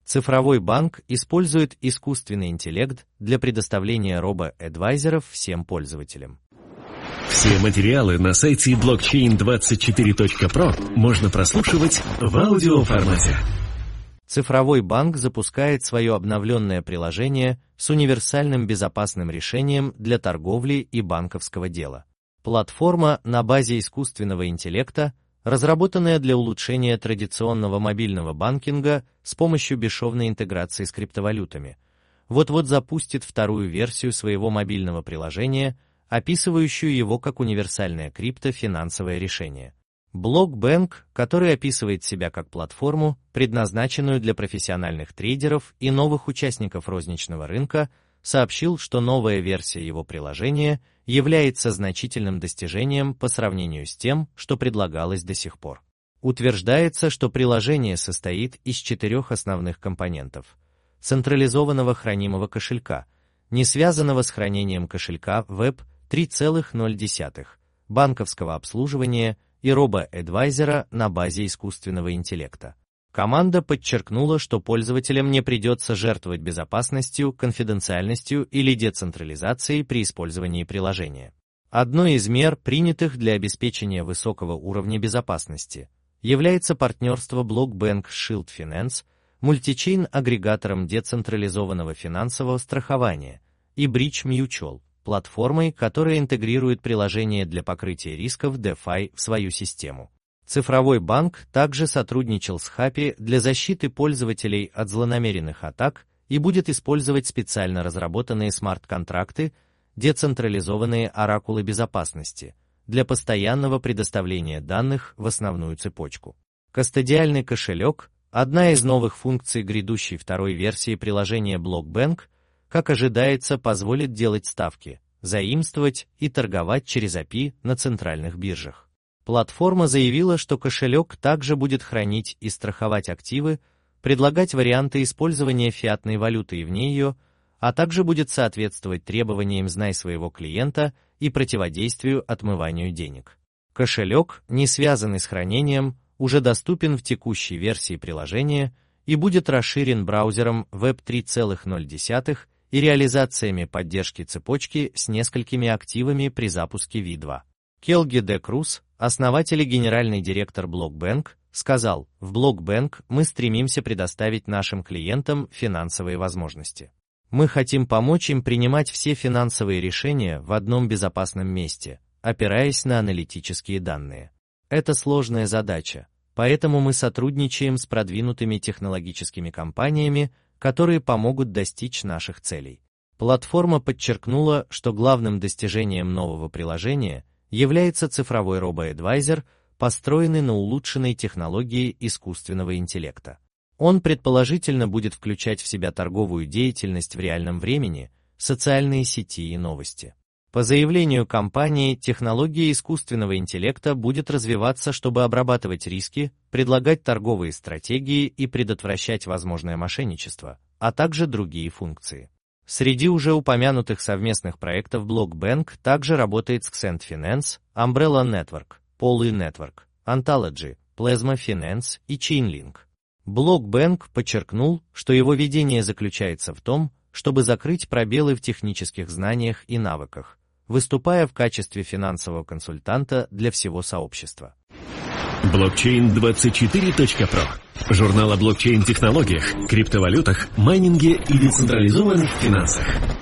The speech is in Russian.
Цифровой банк использует искусственный интеллект для предоставления робо-эдвайзеров всем пользователям. Все материалы на сайте blockchain24.pro можно прослушивать в аудиоформате. Цифровой банк запускает свое обновленное приложение с универсальным безопасным решением для торговли и банковского дела. Платформа на базе искусственного интеллекта, разработанная для улучшения традиционного мобильного банкинга с помощью бесшовной интеграции с криптовалютами, вот-вот запустит вторую версию своего мобильного приложения, описывающую его как универсальное криптофинансовое решение. Blockbank, который описывает себя как платформу, предназначенную для профессиональных трейдеров и новых участников розничного рынка, сообщил, что новая версия его приложения является значительным достижением по сравнению с тем, что предлагалось до сих пор. Утверждается, что приложение состоит из 4 основных компонентов: централизованного хранимого кошелька, не связанного с хранением кошелька Web 3.0, банковского обслуживания и робо-эдвайзера на базе искусственного интеллекта. Команда подчеркнула, что пользователям не придется жертвовать безопасностью, конфиденциальностью или децентрализацией при использовании приложения. Одной из мер, принятых для обеспечения высокого уровня безопасности, является партнерство Blockbank с Shield Finance, мультичейн-агрегатором децентрализованного финансового страхования, и Bridge Mutual, платформой, которая интегрирует приложение для покрытия рисков DeFi в свою систему. Цифровой банк также сотрудничал с Hapi для защиты пользователей от злонамеренных атак и будет использовать специально разработанные смарт-контракты, децентрализованные оракулы безопасности, для постоянного предоставления данных в основную цепочку. Кастодиальный кошелек – одна из новых функций грядущей второй версии приложения Blockbank, как ожидается, позволит делать ставки, заимствовать и торговать через API на центральных биржах. Платформа заявила, что кошелек также будет хранить и страховать активы, предлагать варианты использования фиатной валюты и вне ее, а также будет соответствовать требованиям «знай своего клиента» и противодействию отмыванию денег. Кошелек, не связанный с хранением, уже доступен в текущей версии приложения и будет расширен браузером Web 3.0 и реализациями поддержки цепочки с несколькими активами при запуске V2. Келги де Круз, основатель и генеральный директор Blockbank, сказал: «В Blockbank мы стремимся предоставить нашим клиентам финансовые возможности. Мы хотим помочь им принимать все финансовые решения в одном безопасном месте, опираясь на аналитические данные. Это сложная задача, поэтому мы сотрудничаем с продвинутыми технологическими компаниями, которые помогут достичь наших целей». Платформа подчеркнула, что главным достижением нового приложения является цифровой робо-эдвайзер, построенный на улучшенной технологии искусственного интеллекта. Он предположительно будет включать в себя торговую деятельность в реальном времени, социальные сети и новости. По заявлению компании, технология искусственного интеллекта будет развиваться, чтобы обрабатывать риски, предлагать торговые стратегии и предотвращать возможное мошенничество, а также другие функции. Среди уже упомянутых совместных проектов Blockbank также работает Xcent Finance, Umbrella Network, Poly Network, Ontology, Plasma Finance и Chainlink. Blockbank подчеркнул, что его видение заключается в том, чтобы закрыть пробелы в технических знаниях и навыках, выступая в качестве финансового консультанта для всего сообщества. Blockchain24.pro – журнал о блокчейн-технологиях, криптовалютах, майнинге и децентрализованных финансах.